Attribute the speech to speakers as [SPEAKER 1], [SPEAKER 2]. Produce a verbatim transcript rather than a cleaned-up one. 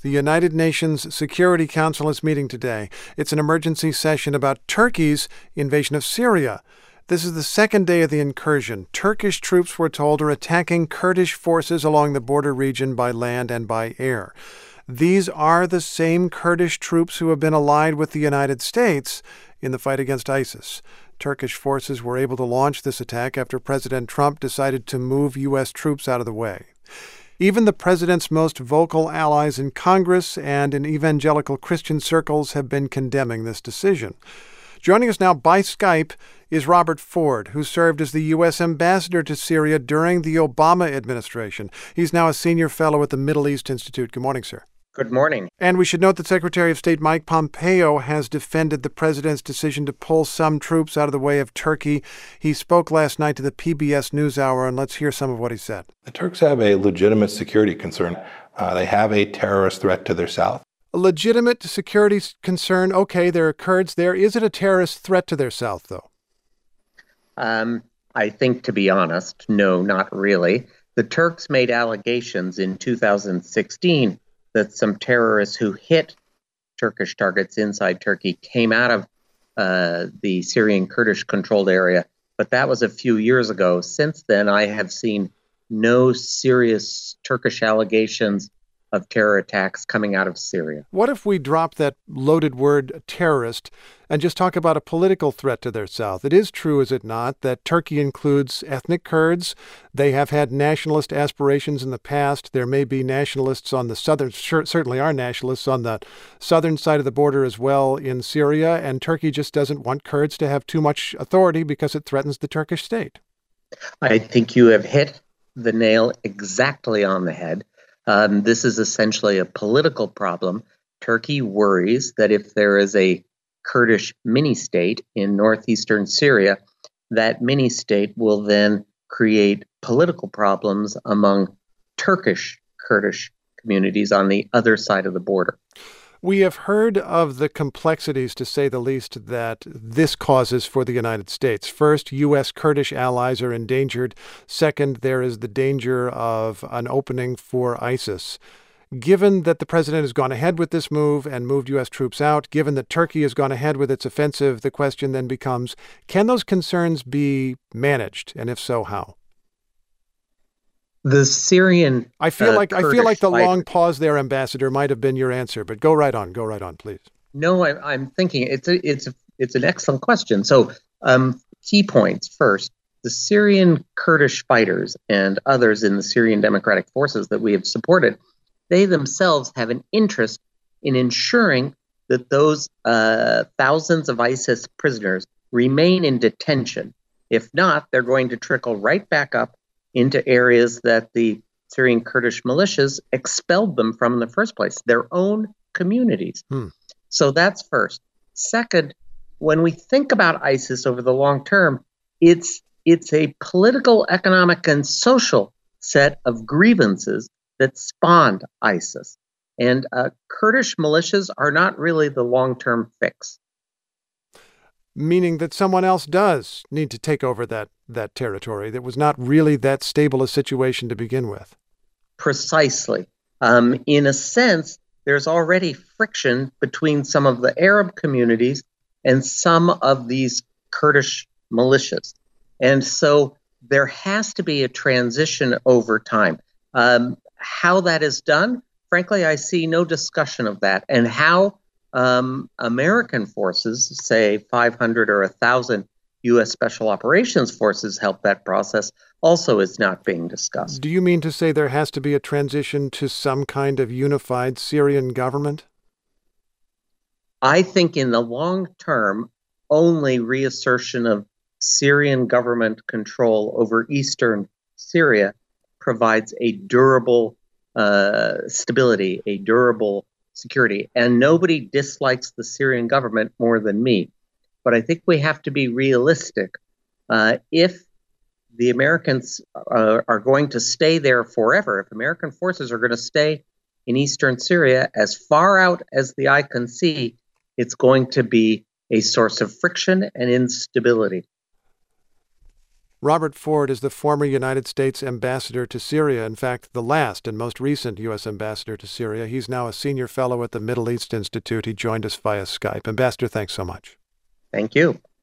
[SPEAKER 1] The United Nations Security Council is meeting today. It's an emergency session about Turkey's invasion of Syria. This is the second day of the incursion. Turkish troops, we're told, are attacking Kurdish forces along the border region by land and by air. These are the same Kurdish troops who have been allied with the United States in the fight against ISIS. Turkish forces were able to launch this attack after President Trump decided to move U S troops out of the way. Even the president's most vocal allies in Congress and in evangelical Christian circles have been condemning this decision. Joining us now by Skype is Robert Ford, who served as the U S ambassador to Syria during the Obama administration. He's now a senior fellow at the Middle East Institute. Good morning, sir.
[SPEAKER 2] Good morning.
[SPEAKER 1] And we should note that Secretary of State Mike Pompeo has defended the president's decision to pull some troops out of the way of Turkey. He spoke last night to the P B S NewsHour, and let's hear some of what he said.
[SPEAKER 3] The Turks have a legitimate security concern. Uh, they have a terrorist threat to their south.
[SPEAKER 1] A legitimate security concern. Okay, there are Kurds there. Is it a terrorist threat to their south, though?
[SPEAKER 2] Um, I think, to be honest, no, not really. The Turks made allegations in two thousand sixteen that some terrorists who hit Turkish targets inside Turkey came out of uh, the Syrian Kurdish-controlled area. But that was a few years ago. Since then, I have seen no serious Turkish allegations of terror attacks coming out of Syria.
[SPEAKER 1] What if we drop that loaded word terrorist and just talk about a political threat to their south? It is true, is it not, that Turkey includes ethnic Kurds. They have had nationalist aspirations in the past. There may be nationalists on the southern, certainly are nationalists on the southern side of the border as well in Syria, and Turkey just doesn't want Kurds to have too much authority because it threatens the Turkish state.
[SPEAKER 2] I think you have hit the nail exactly on the head. Um, this is essentially a political problem. Turkey worries that if there is a Kurdish mini-state in northeastern Syria, that mini-state will then create political problems among Turkish Kurdish communities on the other side of the border.
[SPEAKER 1] We have heard of the complexities, to say the least, that this causes for the United States. First, U S Kurdish allies are endangered. Second, there is the danger of an opening for ISIS. Given that the president has gone ahead with this move and moved U S troops out, given that Turkey has gone ahead with its offensive, the question then becomes, can those concerns be managed? And if so, how?
[SPEAKER 2] The Syrian
[SPEAKER 1] I feel like
[SPEAKER 2] uh,
[SPEAKER 1] I feel like the
[SPEAKER 2] fighter.
[SPEAKER 1] long pause there, Ambassador, might have been your answer, but go right on. Go right on, please.
[SPEAKER 2] No, I, I'm thinking it's a, it's a, it's an excellent question. So, um, key points first: the Syrian Kurdish fighters and others in the Syrian Democratic Forces that we have supported, they themselves have an interest in ensuring that those uh, thousands of ISIS prisoners remain in detention. If not, they're going to trickle right back up into areas that the Syrian Kurdish militias expelled them from in the first place, their own communities. Hmm. So that's first. Second, when we think about ISIS over the long term, it's it's a political, economic, and social set of grievances that spawned ISIS. And uh, Kurdish militias are not really the long-term fix.
[SPEAKER 1] Meaning that someone else does need to take over that, that territory that was not really that stable a situation to begin with.
[SPEAKER 2] Precisely. Um, in a sense, there's already friction between some of the Arab communities and some of these Kurdish militias. And so there has to be a transition over time. Um, how that is done, frankly, I see no discussion of that. And how Um, American forces, say five hundred or one thousand U S Special Operations Forces help that process, also is not being discussed.
[SPEAKER 1] Do you mean to say there has to be a transition to some kind of unified Syrian government?
[SPEAKER 2] I think in the long term, only reassertion of Syrian government control over eastern Syria provides a durable uh, stability, a durable security. And nobody dislikes the Syrian government more than me. But I think we have to be realistic. Uh, if the Americans uh, are going to stay there forever, if American forces are going to stay in eastern Syria, as far out as the eye can see, it's going to be a source of friction and instability.
[SPEAKER 1] Robert Ford is the former United States ambassador to Syria, in fact, the last and most recent U S ambassador to Syria. He's now a senior fellow at the Middle East Institute. He joined us via Skype. Ambassador, thanks so much.
[SPEAKER 2] Thank you.